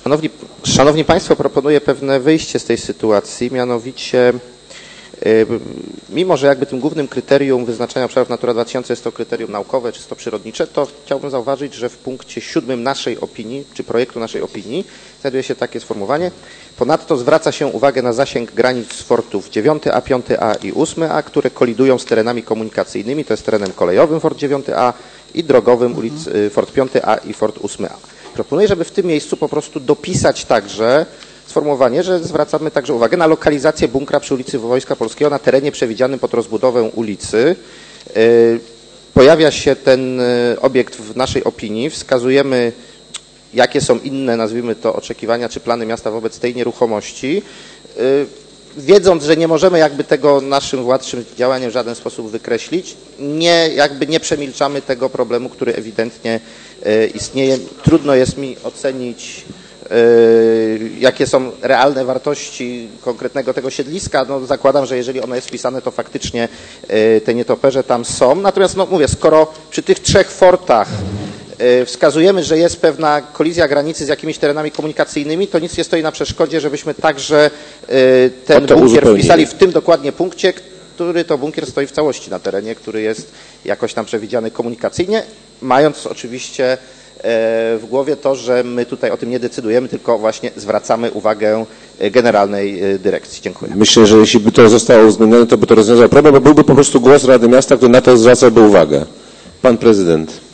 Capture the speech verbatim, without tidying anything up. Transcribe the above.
Szanowni, Szanowni Państwo, proponuję pewne wyjście z tej sytuacji, mianowicie mimo że jakby tym głównym kryterium wyznaczania obszarów Natura dwa tysiące jest to kryterium naukowe, czysto przyrodnicze, to chciałbym zauważyć, że w punkcie siódmym naszej opinii, czy projektu naszej opinii, znajduje się takie sformułowanie. Ponadto zwraca się uwagę na zasięg granic fortów dziewiąty A, piąty A i ósmy A, które kolidują z terenami komunikacyjnymi, to jest terenem kolejowym Fort dziewiąty A i drogowym ulic Fort piąty A i Fort ósmy A. Proponuję, żeby w tym miejscu po prostu dopisać także sformułowanie, że zwracamy także uwagę na lokalizację bunkra przy ulicy Wojska Polskiego na terenie przewidzianym pod rozbudowę ulicy. Pojawia się ten obiekt w naszej opinii, wskazujemy, jakie są inne, nazwijmy to, oczekiwania czy plany miasta wobec tej nieruchomości, wiedząc, że nie możemy jakby tego naszym władczym działaniem w żaden sposób wykreślić, nie, jakby nie przemilczamy tego problemu, który ewidentnie istnieje. Trudno jest mi ocenić, jakie są realne wartości konkretnego tego siedliska. No, zakładam, że jeżeli ono jest wpisane, to faktycznie te nietoperze tam są. Natomiast no, mówię, skoro przy tych trzech fortach wskazujemy, że jest pewna kolizja granicy z jakimiś terenami komunikacyjnymi, to nic nie stoi na przeszkodzie, żebyśmy także ten bunkier wpisali w tym dokładnie punkcie, który to bunkier stoi w całości na terenie, który jest jakoś tam przewidziany komunikacyjnie, mając oczywiście w głowie to, że my tutaj o tym nie decydujemy, tylko właśnie zwracamy uwagę Generalnej Dyrekcji. Dziękuję. Myślę, że jeśli by to zostało uwzględnione, to by to rozwiązał problem, bo byłby po prostu głos Rady Miasta, który na to zwracałby uwagę. Pan prezydent.